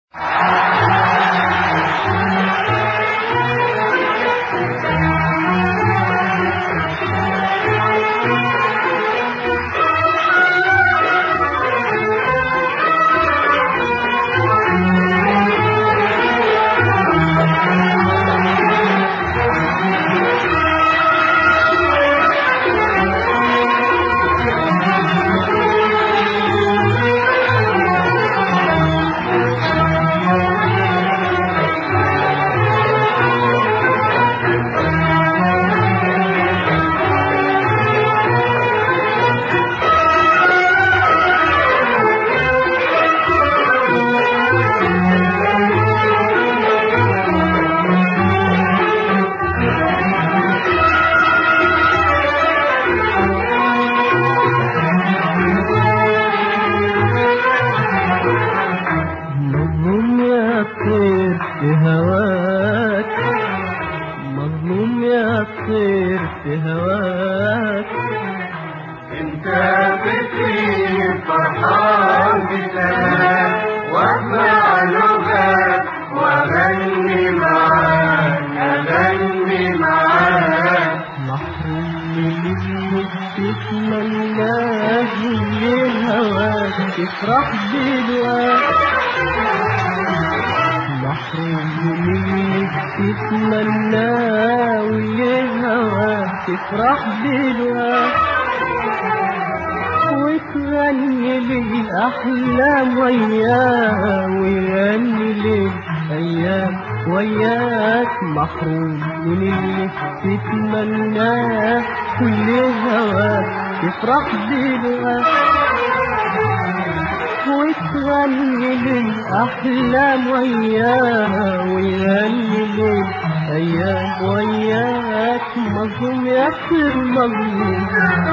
مظلوم يا طير في هواك، انت بتطير فرحان بسلام، واسمع لغات واغني معاك اغني معاك. محروم من تتمناه لهواك تفرح بدواك، محروم منك تتمناه لهواك تفرح بدواك، وتغني لي الأحلام وياه ويغني لي الأيام وياك. محروم من اللي تتمناه كل هواك تفرح بدواك، وتغني لي الأحلام وياه ويغني لي الأيام وياك. مظلوم يا طير مظلوم،